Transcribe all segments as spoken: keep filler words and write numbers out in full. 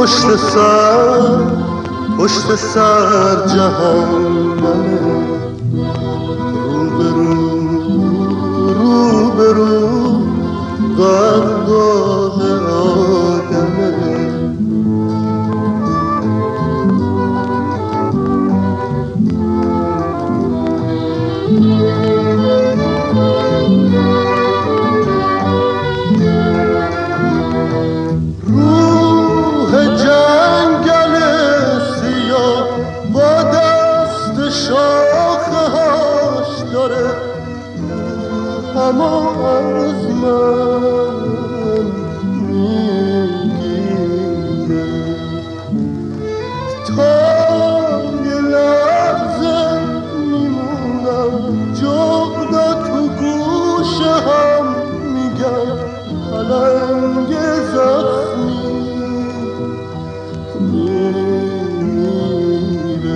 پشت سر پشت سر جهنمه، روبرو روبرو قرقاه آدمه. اما از من میگیره تا یه لحظه میمونم جغدا تو گوشه هم میگم پلنگ زخمی میمیره.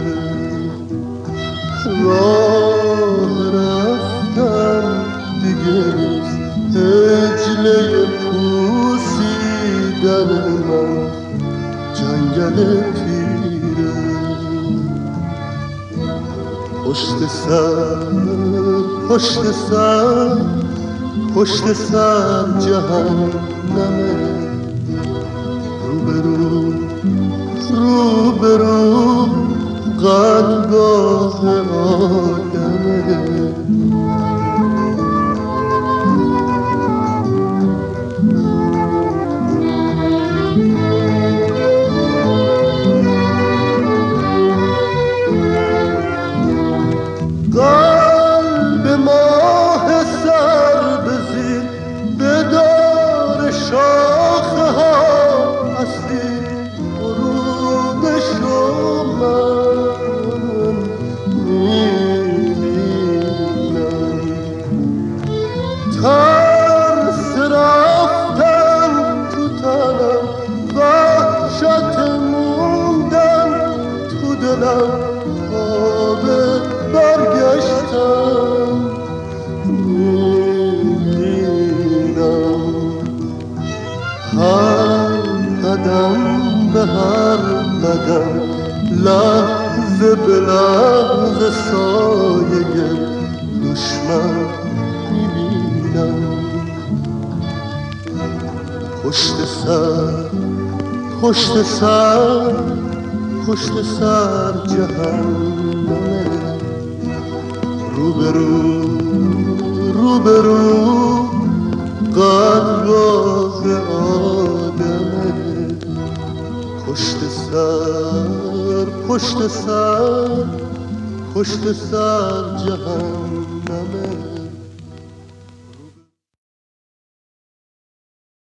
راه رفتن هجله پوسیدن من جنگل پیره. پشت سر پشت سر پشت سر جهنمه، روبرو روبرو قلبگاه آدمه. قلب ماه سر بزیر بدار شاخه ها اصلی غروب شما من میبینم. ترس رفتن تو تنم، وحشت موندن تو دلم، خواب برگشتم میبینم. هر قدم به هر قدم لحظه به لحظه سایه دشمن میبینم. پشت سر پشت سر پشت سر جهنمه، روبرو روبرو قلبگاه آدمه. پشت سر پشت سر پشت سر جهنمه.